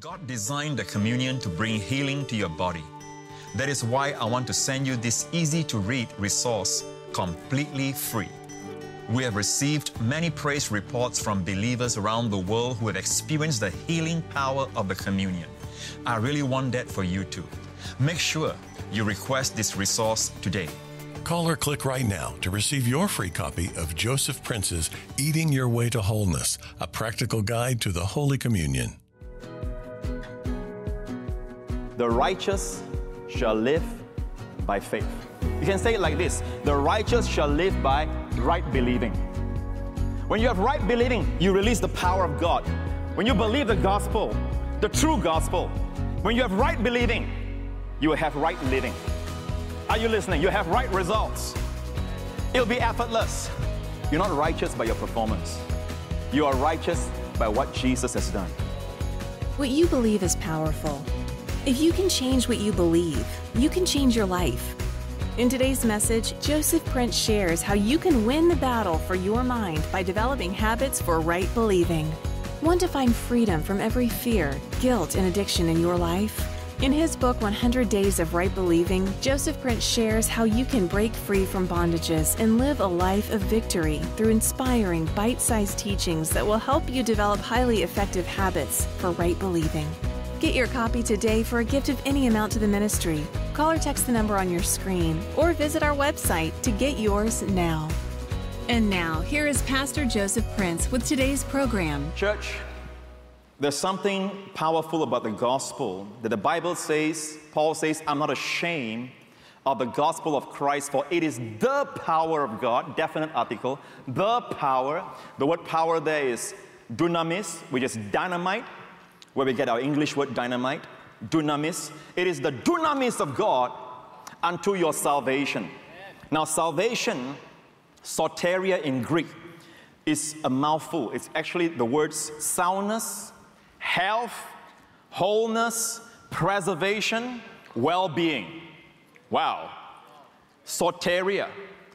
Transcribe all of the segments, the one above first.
God designed the communion to bring healing to your body. That is why I want to send you this easy-to-read resource completely free. We have received many praise reports from believers around the world who have experienced the healing power of the communion. I really want that for you too. Make sure you request this resource today. Call or click right now to receive your free copy of Joseph Prince's Eating Your Way to Wholeness, a practical guide to the Holy Communion. The righteous shall live by faith. You can say it like this: the righteous shall live by right believing. When you have right believing, you release the power of God. When you believe the gospel, the true gospel, when you have right believing, you will have right living. Are you listening? You have right results. It'll be effortless. You're not righteous by your performance. You are righteous by what Jesus has done. What you believe is powerful. If you can change what you believe, you can change your life. In today's message, Joseph Prince shares how you can win the battle for your mind by developing habits for right believing. Want to find freedom from every fear, guilt, and addiction in your life? In his book, 100 Days of Right Believing, Joseph Prince shares how you can break free from bondages and live a life of victory through inspiring, bite-sized teachings that will help you develop highly effective habits for right believing. Get your copy today for a gift of any amount to the ministry. Call or text the number on your screen or visit our website to get yours now. And now, here is Pastor Joseph Prince with today's program. Church, there's something powerful about the gospel that the Bible says, Paul says, I'm not ashamed of the gospel of Christ, for it is the power of God, definite article, the power. The word power there is dunamis, which is dynamite, where we get our English word dynamite, dunamis. It is the dunamis of God unto your salvation. Now, salvation, soteria in Greek, is a mouthful. It's actually the words soundness, health, wholeness, preservation, well-being. Wow. Soteria.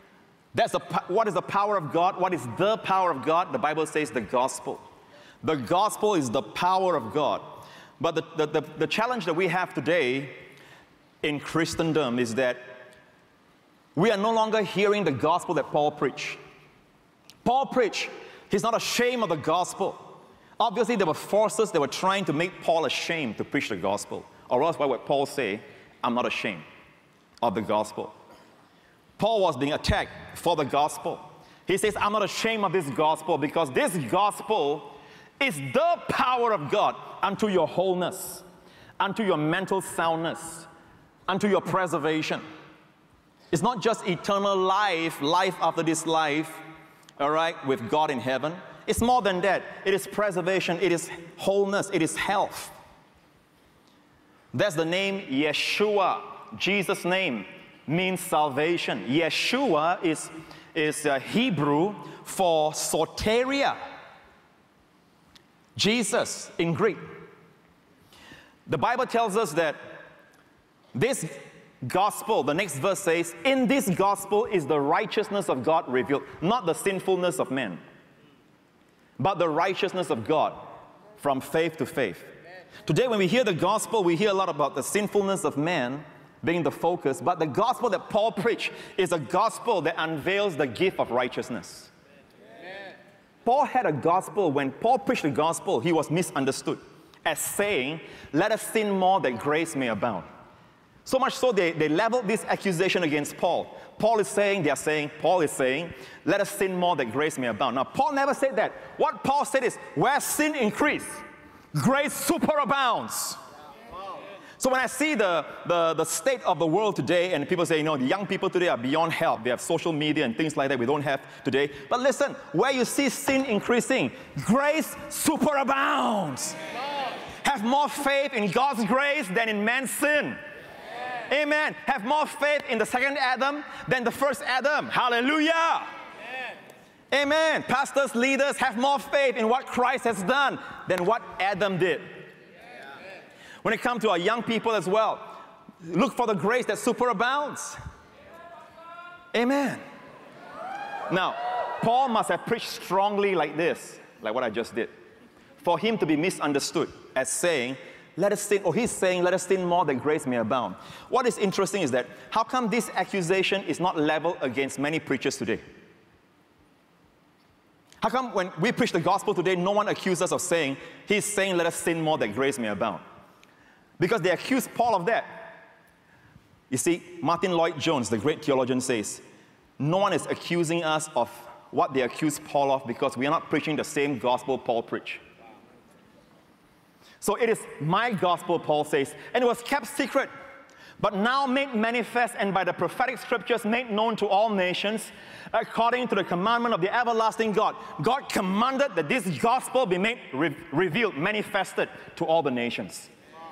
What is the power of God? What is the power of God? The Bible says the gospel. The gospel is the power of God. But the challenge that we have today in Christendom is that we are no longer hearing the gospel that Paul preached. Paul preached. He's not ashamed of the gospel. Obviously, there were forces that were trying to make Paul ashamed to preach the gospel. Or else, why would Paul say, I'm not ashamed of the gospel? Paul was being attacked for the gospel. He says, I'm not ashamed of this gospel because this gospel is the power of God unto your wholeness, unto your mental soundness, unto your preservation. It's not just eternal life, life after this life, all right, with God in heaven. It's more than that. It is preservation, it is wholeness, it is health. That's the name Yeshua. Jesus' name means salvation. Yeshua is Hebrew for soteria. Jesus in Greek. The Bible tells us that this gospel, the next verse says, in this gospel is the righteousness of God revealed, not the sinfulness of men, but the righteousness of God from faith to faith. Today when we hear the gospel, we hear a lot about the sinfulness of man being the focus, but the gospel that Paul preached is a gospel that unveils the gift of righteousness. Paul had a gospel. When Paul preached the gospel, he was misunderstood as saying, let us sin more that grace may abound. So much so they leveled this accusation against Paul. Paul is saying, let us sin more that grace may abound. Now, Paul never said that. What Paul said is, where sin increased, grace superabounds. So when I see the state of the world today, and people say, the young people today are beyond help. They have social media and things like that we don't have today. But listen, where you see sin increasing, grace superabounds. Have more faith in God's grace than in man's sin. Amen. Have more faith in the second Adam than the first Adam. Hallelujah. Amen. Pastors, leaders, have more faith in what Christ has done than what Adam did. When it comes to our young people as well, look for the grace that superabounds. Amen. Now, Paul must have preached strongly like this, like what I just did, for him to be misunderstood as saying, let us sin, or he's saying, let us sin more that grace may abound. What is interesting is that, how come this accusation is not leveled against many preachers today? How come when we preach the gospel today, no one accuses us of saying, he's saying, let us sin more that grace may abound? Because they accuse Paul of that. You see, Martin Lloyd-Jones, the great theologian, says, no one is accusing us of what they accuse Paul of because we are not preaching the same gospel Paul preached. So it is my gospel, Paul says, and it was kept secret, but now made manifest and by the prophetic scriptures made known to all nations, according to the commandment of the everlasting God. God commanded that this gospel be made revealed, manifested to all the nations.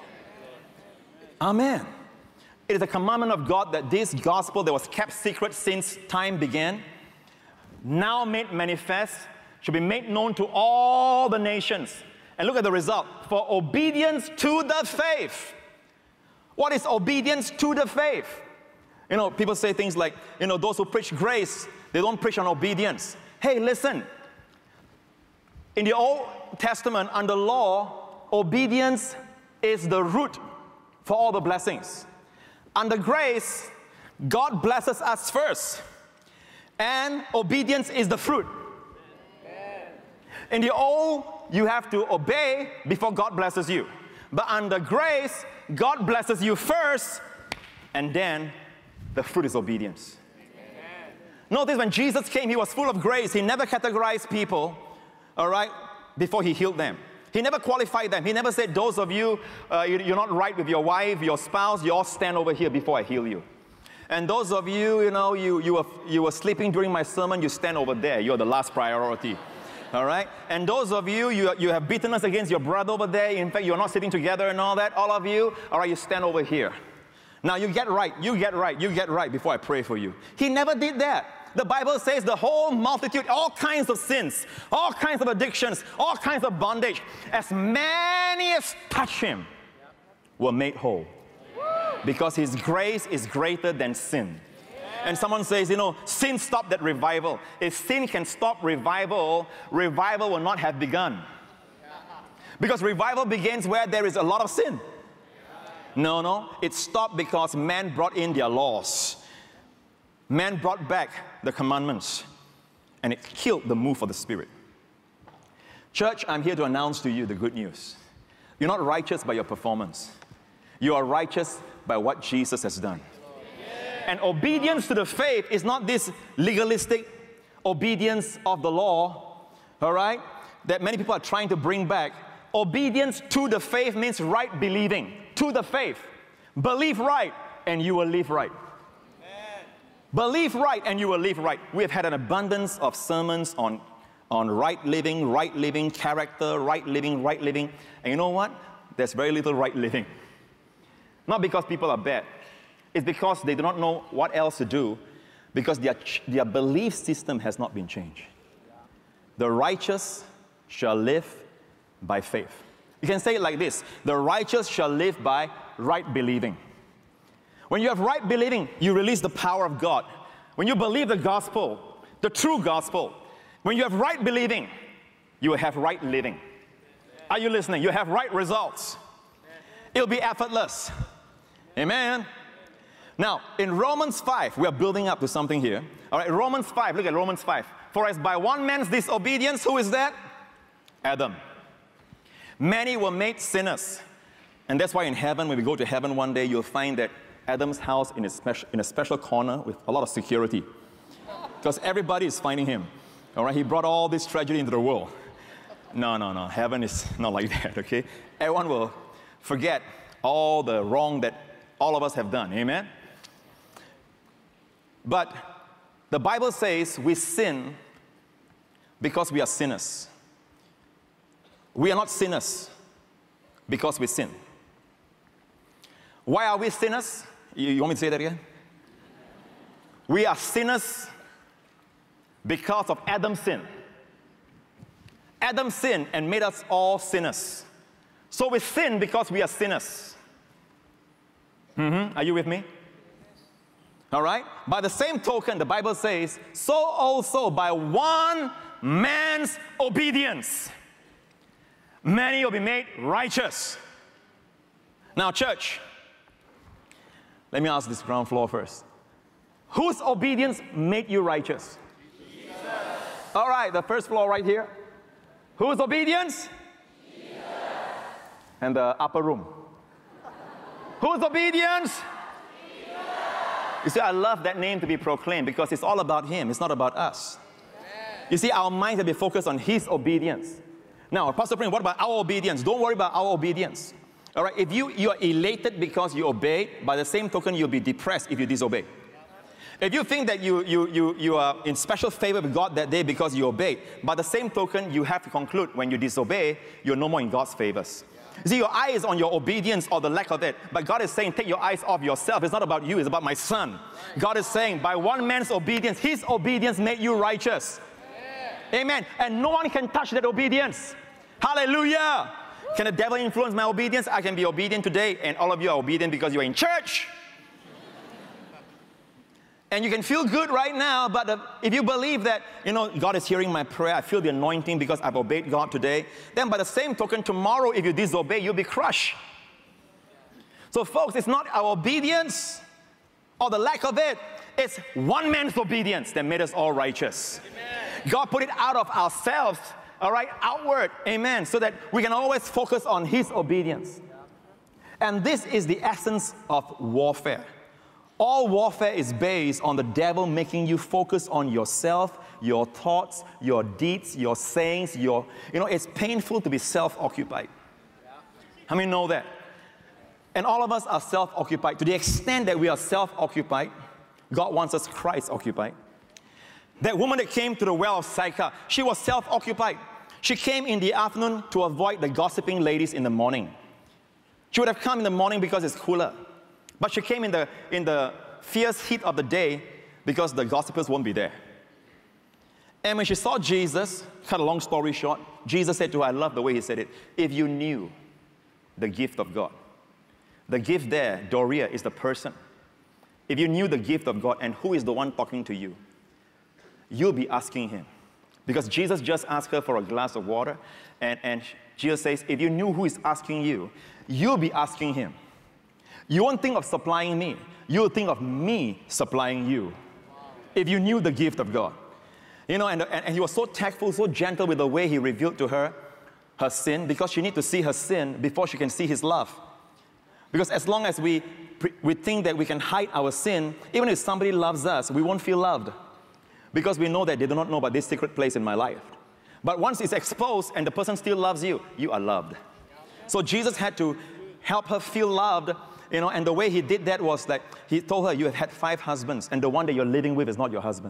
Amen. It is a commandment of God that this gospel that was kept secret since time began, now made manifest, should be made known to all the nations. And look at the result. For obedience to the faith. What is obedience to the faith? You know, people say things like, you know, those who preach grace, they don't preach on obedience. Hey, listen. In the Old Testament, under law, obedience is the root for all the blessings. Under grace, God blesses us first, and obedience is the fruit. In the old, you have to obey before God blesses you. But under grace, God blesses you first, and then the fruit is obedience. Notice when Jesus came, he was full of grace. He never categorized people, all right, before he healed them. He never qualified them. He never said, those of you, you're not right with your wife, your spouse, you all stand over here before I heal you. And those of you, you know, you were sleeping during my sermon, you stand over there. You're the last priority. All right? And those of you, you have bitterness against your brother over there. In fact, you're not sitting together and all that. All of you, all right, you stand over here. Now you get right before I pray for you. He never did that. The Bible says the whole multitude, all kinds of sins, all kinds of addictions, all kinds of bondage, as many as touch him, were made whole. Because his grace is greater than sin. And someone says, you know, sin stopped that revival. If sin can stop revival, revival will not have begun. Because revival begins where there is a lot of sin. No, it stopped because man brought in their laws. Man brought back the commandments, and it killed the move of the Spirit. Church, I'm here to announce to you the good news. You're not righteous by your performance. You are righteous by what Jesus has done. And obedience to the faith is not this legalistic obedience of the law, all right, that many people are trying to bring back. Obedience to the faith means right believing. To the faith. Believe right, and you will live right. Believe right and you will live right. We have had an abundance of sermons on right living, character, right living. And you know what? There's very little right living. Not because people are bad. It's because they do not know what else to do, because their belief system has not been changed. The righteous shall live by faith. You can say it like this. The righteous shall live by right believing. When you have right believing, you release the power of God. When you believe the gospel, the true gospel, when you have right believing, you will have right living. Are you listening? You have right results. It'll be effortless. Amen. Now, in Romans 5, we are building up to something here. All right, Romans 5, look at Romans 5. For as by one man's disobedience, who is that? Adam. Many were made sinners. And that's why in heaven, when we go to heaven one day, you'll find that Adam's house in a special corner with a lot of security. Because everybody is finding him. All right, he brought all this tragedy into the world. No. Heaven is not like that, okay? Everyone will forget all the wrong that all of us have done. Amen? But the Bible says we sin because we are sinners. We are not sinners because we sin. Why are we sinners? You want me to say that again? We are sinners because of Adam's sin. Adam sinned and made us all sinners. So we sin because we are sinners. Are you with me? All right? By the same token, the Bible says, so also by one man's obedience, many will be made righteous. Now, church, let me ask this ground floor first. Whose obedience made you righteous? Jesus. All right, the first floor right here. Whose obedience? Jesus. And the upper room. Whose obedience? Jesus. You see, I love that name to be proclaimed because it's all about Him. It's not about us. Amen. You see, our minds have been focused on His obedience. Now, Pastor Prince, what about our obedience? Don't worry about our obedience. All right, if you are elated because you obeyed, by the same token, you'll be depressed if you disobey. If you think that you are in special favor with God that day because you obeyed, by the same token, you have to conclude when you disobey, you're no more in God's favors. You see, your eye is on your obedience or the lack of it, but God is saying, take your eyes off yourself. It's not about you, it's about my son. God is saying, by one man's obedience, his obedience made you righteous. Amen. And no one can touch that obedience. Hallelujah. Can the devil influence my obedience? I can be obedient today, and all of you are obedient because you are in church. And you can feel good right now, but if you believe that, God is hearing my prayer, I feel the anointing because I've obeyed God today, then by the same token, tomorrow, if you disobey, you'll be crushed. So folks, it's not our obedience or the lack of it. It's one man's obedience that made us all righteous. Amen. God put it out of ourselves, all right, outward, amen, so that we can always focus on His obedience. And this is the essence of warfare. All warfare is based on the devil making you focus on yourself, your thoughts, your deeds, your sayings, it's painful to be self-occupied. How many know that? And all of us are self-occupied. To the extent that we are self-occupied, God wants us Christ-occupied. That woman that came to the well of Sychar, she was self-occupied. She came in the afternoon to avoid the gossiping ladies in the morning. She would have come in the morning because it's cooler. But she came in the fierce heat of the day because the gossipers won't be there. And when she saw Jesus, cut a long story short, Jesus said to her, I love the way He said it, if you knew the gift of God. The gift there, Doria, is the person. If you knew the gift of God and who is the one talking to you, you'll be asking Him. Because Jesus just asked her for a glass of water, and Jesus says, if you knew who is asking you, you'll be asking Him. You won't think of supplying me. You'll think of me supplying you. If you knew the gift of God. And He was so tactful, so gentle with the way He revealed to her her sin, because she needs to see her sin before she can see His love. Because as long as we think that we can hide our sin, even if somebody loves us, we won't feel loved. Because we know that they do not know about this secret place in my life. But once it's exposed and the person still loves you, you are loved. So Jesus had to help her feel loved. And the way He did that was that He told her, you have had 5 husbands, and the one that you're living with is not your husband.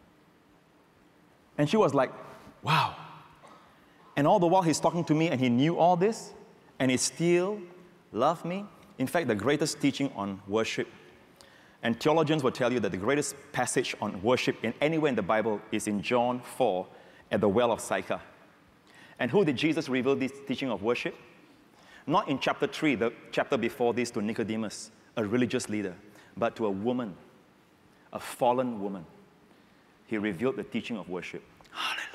And she was like, wow. And all the while He's talking to me, and He knew all this, and He still loved me. In fact, the greatest teaching on worship, and theologians will tell you that the greatest passage on worship anywhere in the Bible is in John 4 at the well of Sychar. And who did Jesus reveal this teaching of worship? Not in chapter 3, the chapter before this, to Nicodemus, a religious leader, but to a woman, a fallen woman. He revealed the teaching of worship. Hallelujah.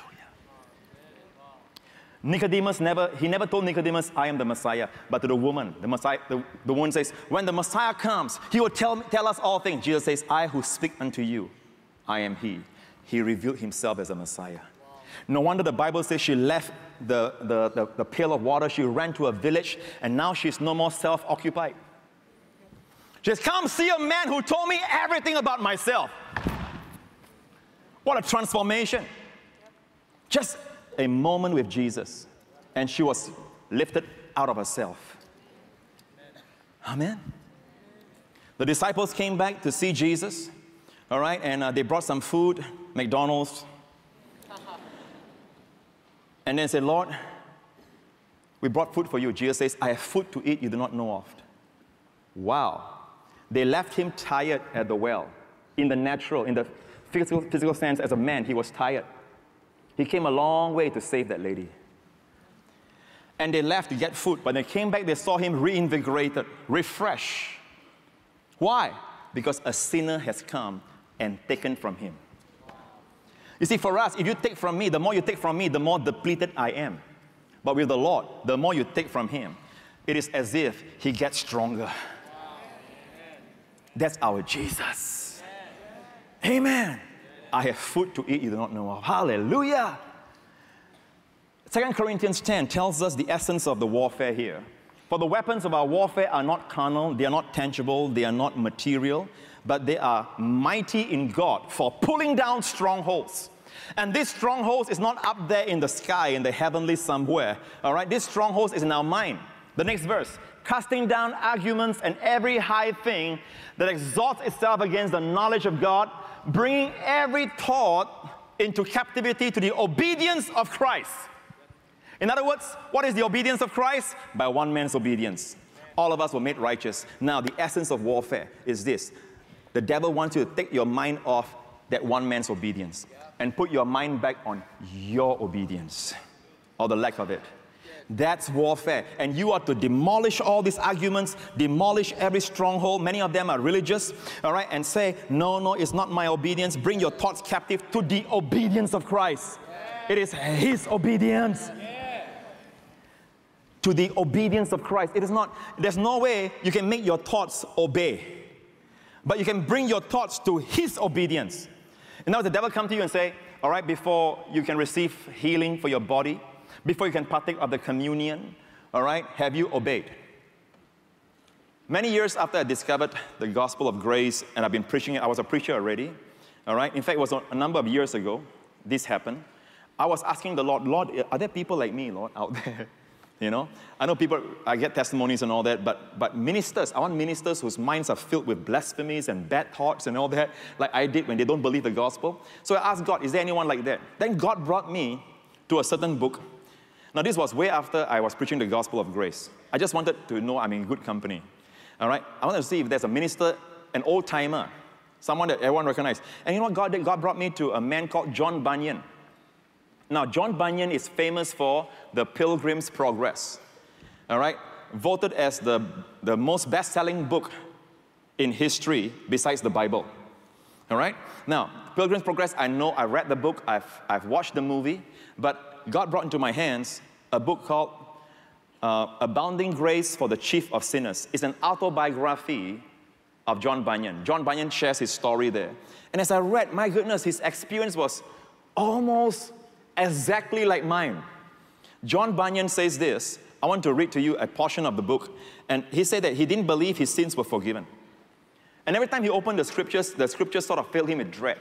Nicodemus never told Nicodemus, I am the Messiah, but to the woman, the Messiah, the woman says, when the Messiah comes, He will tell us all things. Jesus says, I who speak unto you, I am He. He revealed Himself as a Messiah. No wonder the Bible says she left the pail of water, she ran to a village, and now she's no more self-occupied. She says, come see a man who told me everything about myself. What a transformation. Just a moment with Jesus, and she was lifted out of herself. Amen. The disciples came back to see Jesus, all right, and they brought some food, McDonald's, and then said, Lord, we brought food for you. Jesus says, I have food to eat you do not know of. Wow. They left Him tired at the well. In the natural, in the physical sense, as a man, He was tired. He came a long way to save that lady. And they left to get food. When they came back, they saw Him reinvigorated, refreshed. Why? Because a sinner has come and taken from Him. You see, for us, if you take from me, the more you take from me, the more depleted I am. But with the Lord, the more you take from Him, it is as if he gets stronger. That's our Jesus. Amen. I have food to eat you do not know of. Hallelujah. 2 Corinthians 10 tells us the essence of the warfare here. For the weapons of our warfare are not carnal, they are not tangible, they are not material, but they are mighty in God for pulling down strongholds. And this stronghold is not up there in the sky, in the heavenly somewhere. All right, this stronghold is in our mind. The next verse, casting down arguments and every high thing that exalts itself against the knowledge of God, bringing every thought into captivity to the obedience of Christ. In other words, what is the obedience of Christ? By one man's obedience. All of us were made righteous. Now, the essence of warfare is this. The devil wants you to take your mind off that one man's obedience and put your mind back on your obedience, or the lack of it. That's warfare. And you are to demolish all these arguments, demolish every stronghold. Many of them are religious, all right, and say, no, it's not my obedience. Bring your thoughts captive to the obedience of Christ. It is his obedience. To the obedience of Christ. It is not, there's no way you can make your thoughts obey. But you can bring your thoughts to his obedience. And now the devil come to you and say, all right, before you can receive healing for your body, before you can partake of the communion, all right, have you obeyed? Many years after I discovered the gospel of grace, and I've been preaching it, I was a preacher already, all right? In fact, it was a number of years ago this happened. I was asking the Lord, are there people like me, Lord, out there? You know, I know people, I get testimonies and all that, but ministers, I want ministers whose minds are filled with blasphemies and bad thoughts and all that, like I did when they don't believe the gospel. So I asked God, is there anyone like that? Then God brought me to a certain book. Now this was way after I was preaching the gospel of grace. I just wanted to know I'm in good company. All right, I wanted to see if there's a minister, an old timer, someone that everyone recognized. And you know what God did? God brought me to a man called John Bunyan. Now, John Bunyan is famous for the Pilgrim's Progress, all right? Voted as the most best-selling book in history besides the Bible, all right? Now, Pilgrim's Progress, I know, I read the book, I've watched the movie, but God brought into my hands a book called Abounding Grace for the Chief of Sinners. It's an autobiography of John Bunyan. John Bunyan shares his story there. And as I read, my goodness, his experience was almost exactly like mine. John Bunyan says this. I want to read to you a portion of the book. And he said that he didn't believe his sins were forgiven. And every time he opened the scriptures sort of filled him with dread.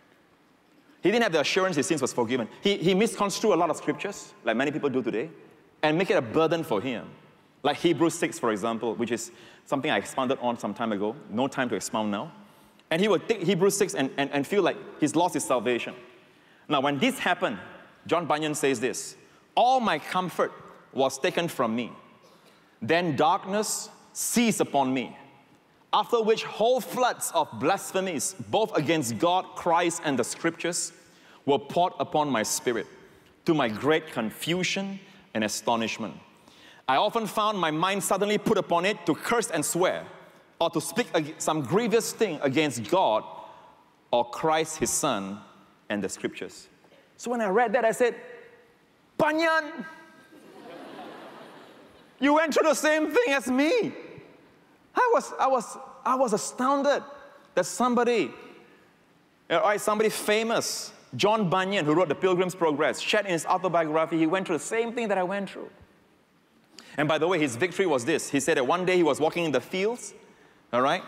He didn't have the assurance his sins was forgiven. He misconstrued a lot of scriptures, like many people do today, and make it a burden for him. Like Hebrews 6, for example, which is something I expounded on some time ago. No time to expound now. And he would take Hebrews 6 and feel like he's lost his salvation. Now, when this happened, John Bunyan says this, all my comfort was taken from me. Then darkness seized upon me, after which whole floods of blasphemies, both against God, Christ, and the scriptures, were poured upon my spirit, to my great confusion and astonishment. I often found my mind suddenly put upon it to curse and swear, or to speak some grievous thing against God, or Christ, his Son, and the scriptures. So when I read that, I said, Bunyan, you went through the same thing as me. I was astounded that somebody famous, John Bunyan, who wrote The Pilgrim's Progress, shared in his autobiography, he went through the same thing that I went through. And by the way, his victory was this. He said that one day he was walking in the fields, all right,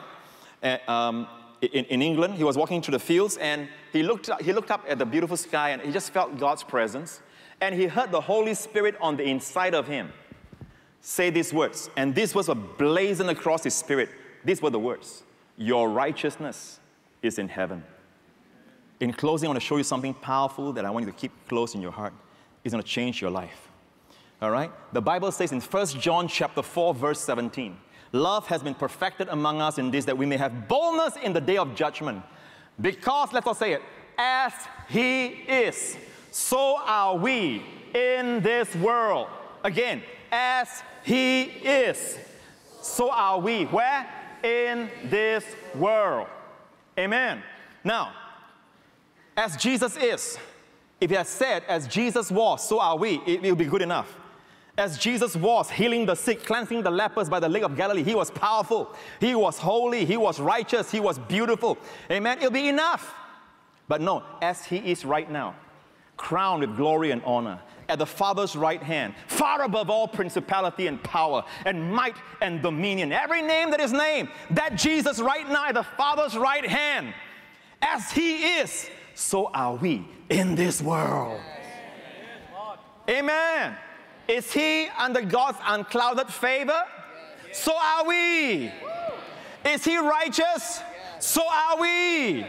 in England. He was walking through the fields, and he looked up at the beautiful sky, and he just felt God's presence. And he heard the Holy Spirit on the inside of him say these words. And these words were blazoned across his spirit. These were the words. Your righteousness is in heaven. In closing, I want to show you something powerful that I want you to keep close in your heart. It's going to change your life. All right? The Bible says in 1 John chapter 4, verse 17, love has been perfected among us in this, that we may have boldness in the day of judgment. Because, let's all say it, as he is, so are we in this world. Again, as he is, so are we. Where? In this world. Amen. Now, as Jesus is, if he has said, as Jesus was, so are we, it will be good enough. As Jesus was healing the sick, cleansing the lepers by the Lake of Galilee, He was powerful, He was holy, He was righteous, He was beautiful. Amen? It'll be enough. But no, as He is right now, crowned with glory and honor, at the Father's right hand, far above all principality and power and might and dominion, every name that is named, that Jesus right now at the Father's right hand, as He is, so are we in this world. Amen. Is He under God's unclouded favor? So are we. Is He righteous? So are we.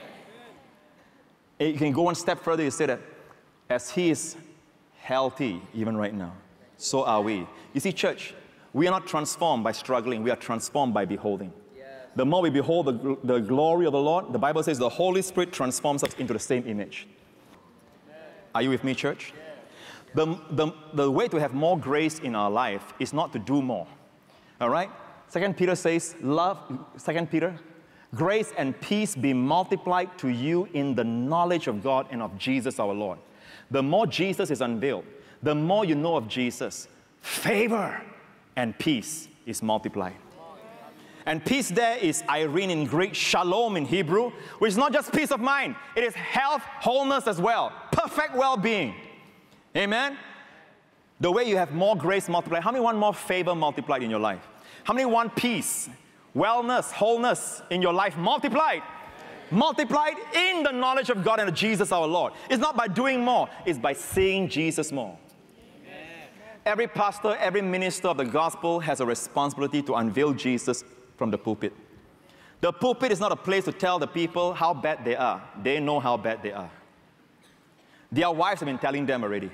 You can go one step further, you say that as He is healthy even right now, so are we. You see, church, we are not transformed by struggling, we are transformed by beholding. The more we behold the glory of the Lord, the Bible says the Holy Spirit transforms us into the same image. Are you with me, church? The way to have more grace in our life is not to do more. All right? 2 Peter says, grace and peace be multiplied to you in the knowledge of God and of Jesus our Lord. The more Jesus is unveiled, the more you know of Jesus, favor and peace is multiplied. And peace there is Irene in Greek, shalom in Hebrew, which is not just peace of mind, it is health, wholeness as well, perfect well-being. Amen? The way you have more grace multiplied, how many want more favor multiplied in your life? How many want peace, wellness, wholeness in your life multiplied? Multiplied in the knowledge of God and of Jesus our Lord. It's not by doing more, it's by seeing Jesus more. Amen. Every pastor, every minister of the gospel has a responsibility to unveil Jesus from the pulpit. The pulpit is not a place to tell the people how bad they are. They know how bad they are. Their wives have been telling them already.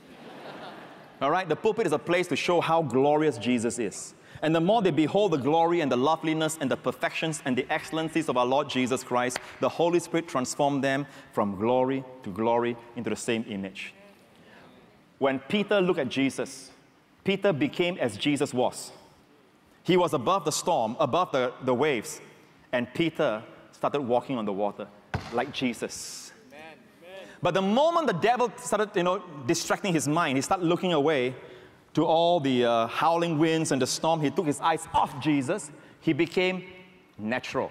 All right? The pulpit is a place to show how glorious Jesus is. And the more they behold the glory and the loveliness and the perfections and the excellencies of our Lord Jesus Christ, the Holy Spirit transformed them from glory to glory into the same image. When Peter looked at Jesus, Peter became as Jesus was. He was above the storm, above the waves, and Peter started walking on the water like Jesus. Amen. But the moment the devil started, distracting his mind, he started looking away to all the howling winds and the storm, he took his eyes off Jesus. He became natural.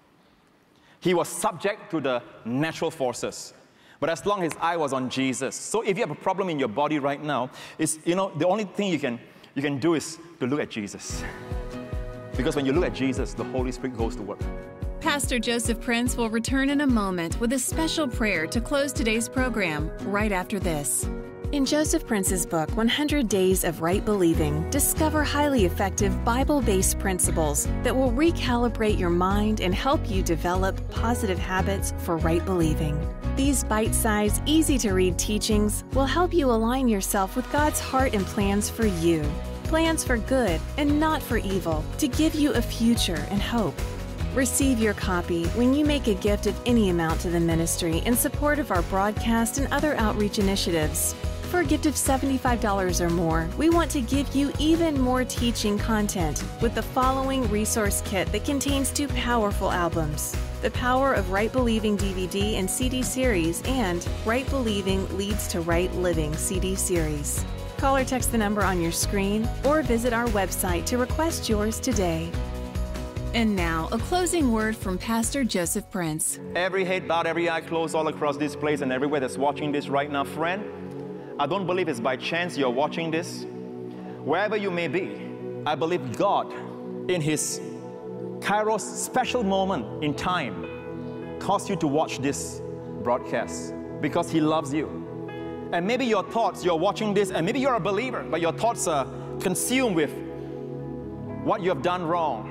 He was subject to the natural forces. But as long as his eye was on Jesus. So if you have a problem in your body right now, it's, the only thing you can do is to look at Jesus. Because when you look at Jesus, the Holy Spirit goes to work. Pastor Joseph Prince will return in a moment with a special prayer to close today's program right after this. In Joseph Prince's book, 100 Days of Right Believing, discover highly effective Bible-based principles that will recalibrate your mind and help you develop positive habits for right believing. These bite-sized, easy-to-read teachings will help you align yourself with God's heart and plans for you. Plans for good and not for evil, to give you a future and hope. Receive your copy when you make a gift of any amount to the ministry in support of our broadcast and other outreach initiatives. For a gift of $75 or more, we want to give you even more teaching content with the following resource kit that contains 2 powerful albums: The Power of Right Believing DVD and CD series and Right Believing Leads to Right Living CD series. Call or text the number on your screen or visit our website to request yours today. And now, a closing word from Pastor Joseph Prince. Every head bowed, every eye closed all across this place and everywhere that's watching this right now, friend, I don't believe it's by chance you're watching this. Wherever you may be, I believe God, in His Kairos special moment in time, caused you to watch this broadcast because He loves you. And maybe your thoughts, you're watching this, and maybe you're a believer, but your thoughts are consumed with what you have done wrong,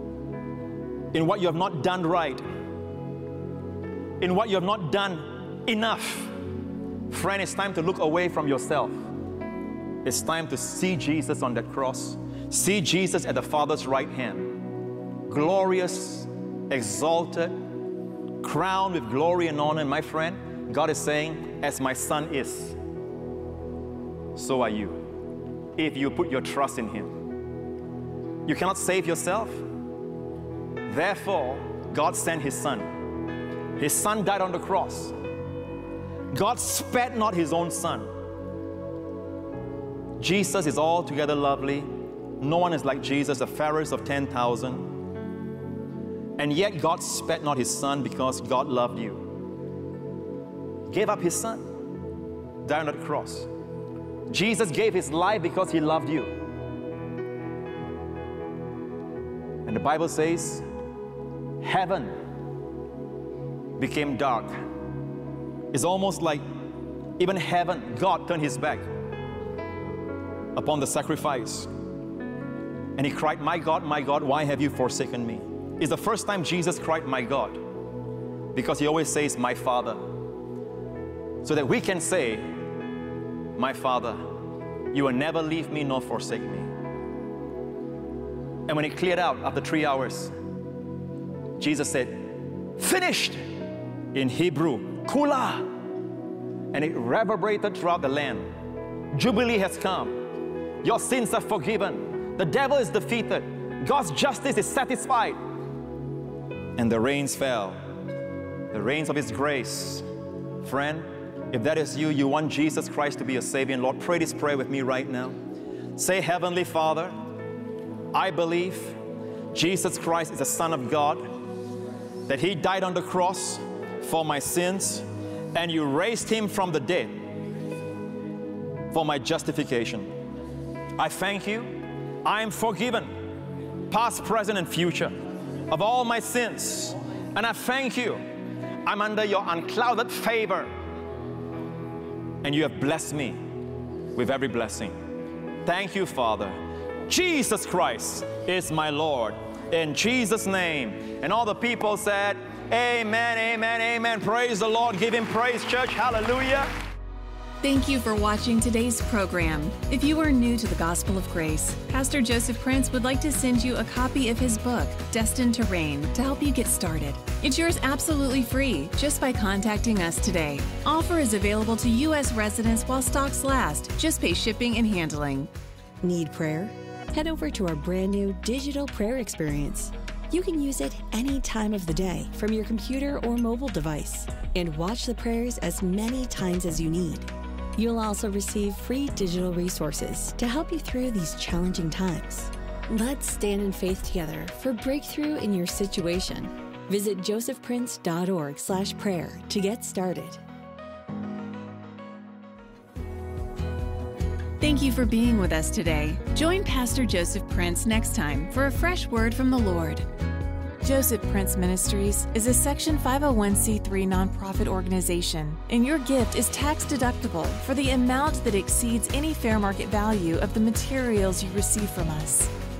in what you have not done right, in what you have not done enough. Friend, it's time to look away from yourself. It's time to see Jesus on that cross. See Jesus at the Father's right hand. Glorious, exalted, crowned with glory and honor. And my friend, God is saying, as my Son is, so are you. If you put your trust in Him. You cannot save yourself. Therefore, God sent His Son. His Son died on the cross. God spared not His own Son. Jesus is altogether lovely. No one is like Jesus, the fairest of 10,000. And yet God spared not His Son because God loved you. He gave up His Son, died on the cross. Jesus gave His life because He loved you. And the Bible says, heaven became dark. It's almost like even heaven, God turned His back upon the sacrifice. And He cried, my God, why have you forsaken me? It's the first time Jesus cried, my God, because He always says, my Father. So that we can say, my Father, you will never leave me nor forsake me. And when it cleared out after 3 hours, Jesus said, finished, in Hebrew, kula. And it reverberated throughout the land. Jubilee has come. Your sins are forgiven. The devil is defeated. God's justice is satisfied. And the rains fell. The rains of His grace. Friend, if that is you, you want Jesus Christ to be your Savior and Lord, pray this prayer with me right now. Say, Heavenly Father, I believe Jesus Christ is the Son of God, that He died on the cross for my sins, and you raised Him from the dead for my justification. I thank you. I am forgiven, past, present, and future, of all my sins. And I thank you. I'm under your unclouded favor. And you have blessed me with every blessing. Thank you, Father. Jesus Christ is my Lord. In Jesus' name. And all the people said, amen, amen, amen. Praise the Lord. Give Him praise, church. Hallelujah. Thank you for watching today's program. If you are new to the Gospel of Grace, Pastor Joseph Prince would like to send you a copy of his book, Destined to Reign, to help you get started. It's yours absolutely free just by contacting us today. Offer is available to U.S. residents while stocks last. Just pay shipping and handling. Need prayer? Head over to our brand new digital prayer experience. You can use it any time of the day from your computer or mobile device and watch the prayers as many times as you need. You'll also receive free digital resources to help you through these challenging times. Let's stand in faith together for breakthrough in your situation. Visit josephprince.org/prayer to get started. Thank you for being with us today. Join Pastor Joseph Prince next time for a fresh word from the Lord. Joseph Prince Ministries is a Section 501c3 nonprofit organization, and your gift is tax deductible for the amount that exceeds any fair market value of the materials you receive from us.